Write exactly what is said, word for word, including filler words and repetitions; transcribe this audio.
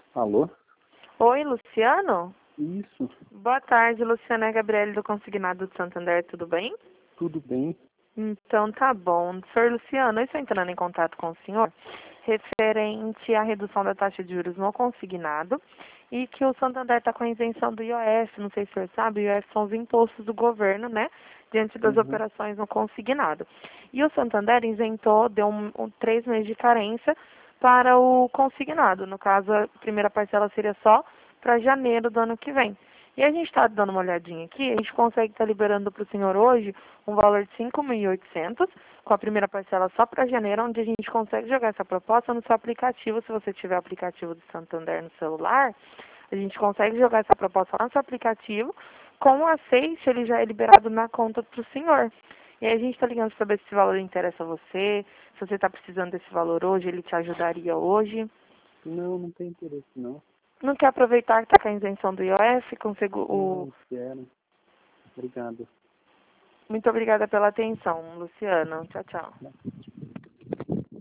Alô? Oi, Luciano? Isso, Boa tarde, Luciana é Gabriele do Consignado do Santander, tudo bem? tudo bem? Então tá bom. senhor Luciano, eu estou entrando em contato com o senhor referente à redução da taxa de juros no consignado e que o Santander está com a isenção do I O F, não sei se o senhor sabe, o I O F são os impostos do governo, né, diante das Uhum. operações no consignado. E o Santander isentou, deu um, um, três meses de carência para o consignado. No caso, a primeira parcela seria só para janeiro do ano que vem. E a gente está dando uma olhadinha aqui, a gente consegue estar tá liberando para o senhor hoje um valor de cinco mil e oitocentos, com a primeira parcela só para janeiro, onde a gente consegue jogar essa proposta no seu aplicativo. Se você tiver aplicativo do Santander no celular, a gente consegue jogar essa proposta lá no seu aplicativo, com o aceite ele já é liberado na conta para o senhor. E aí a gente está ligando para saber se esse valor interessa a você, se você está precisando desse valor hoje, ele te ajudaria hoje. Não, não tem interesse não. Não quer aproveitar que está com a isenção do I O F, com o... Não quero. Obrigado. Muito obrigada pela atenção, Luciano. Tchau, tchau.